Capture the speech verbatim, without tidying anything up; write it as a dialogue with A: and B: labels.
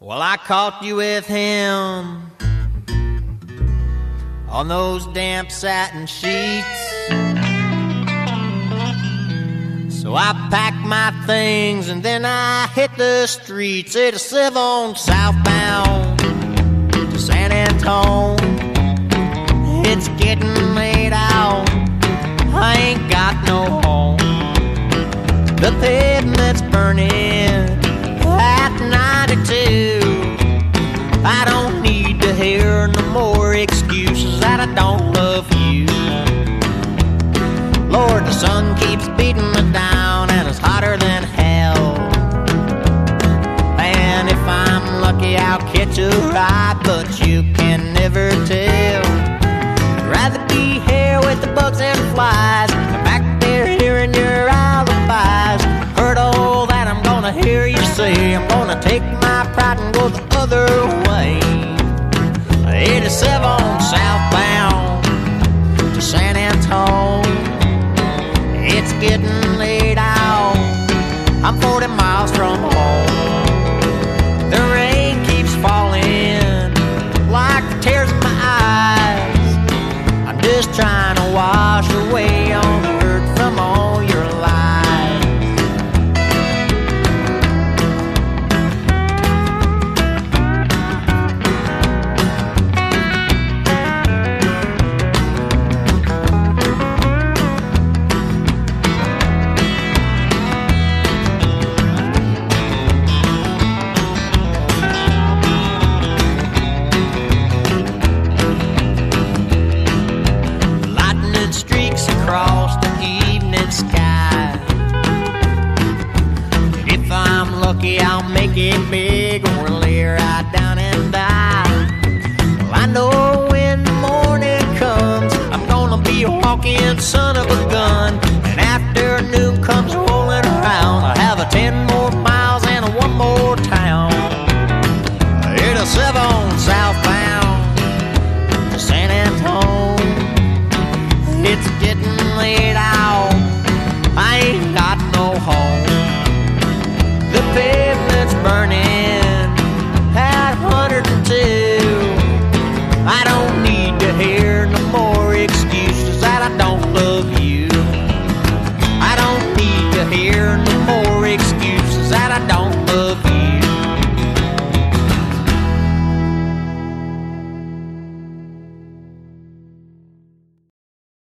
A: Well, I caught you with him on those damp satin sheets. So I packed my things and then I hit the streets. eighty-seven southbound to San Antone. It's getting late out, I ain't got no home. The pavement's burning at ninety-two. I don't need to hear no more excuses that I don't love you. Lord, the sun keeps beating me down and it's hotter than hell. And if I'm lucky I'll catch a ride, but you can never tell. I'd rather be here with the bugs and flies than back there hearing your alibis. Heard all that I'm gonna hear you say. I'm gonna take my pride and go the other way. eighty-seven southbound to San Antone. It's getting late out, I'm forty miles from home. The rain keeps falling like the tears in my eyes. I'm just trying to wash away all the hurt from all your lies. Across the evening sky. If I'm lucky I'll make it big or lay right down and die. Well, I know when the morning comes I'm gonna be a walking son of a gun.